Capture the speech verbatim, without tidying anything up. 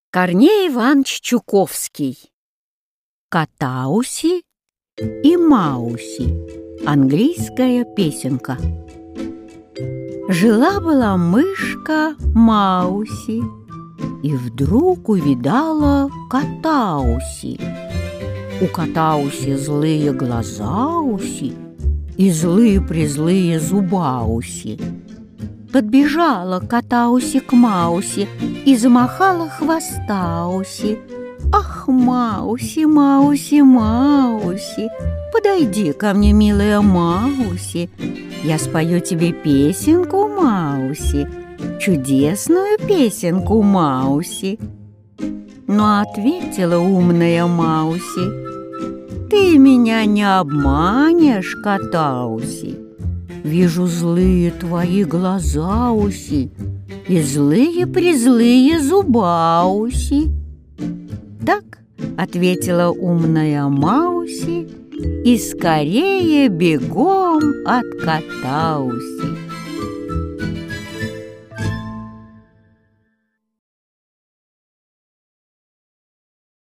Корней Иванович Чуковский. Катауси и Мауси. Английская песенка. Жила-была мышка Мауси, и вдруг увидала Катауси. У Катауси злые глазауси и злые-призлые зубауси. Подбежала Катауси к Мауси и замахала хвостауси. «Ах, Мауси, Мауси, Мауси, подойди ко мне, милая Мауси, я спою тебе песенку, Мауси, чудесную песенку, Мауси». Но ответила умная Мауси: «Ты меня не обманешь, Катауси. Вижу злые твои глазауси и злые-призлые зубауси». Так ответила умная Мауси и скорее бегом от Катауси.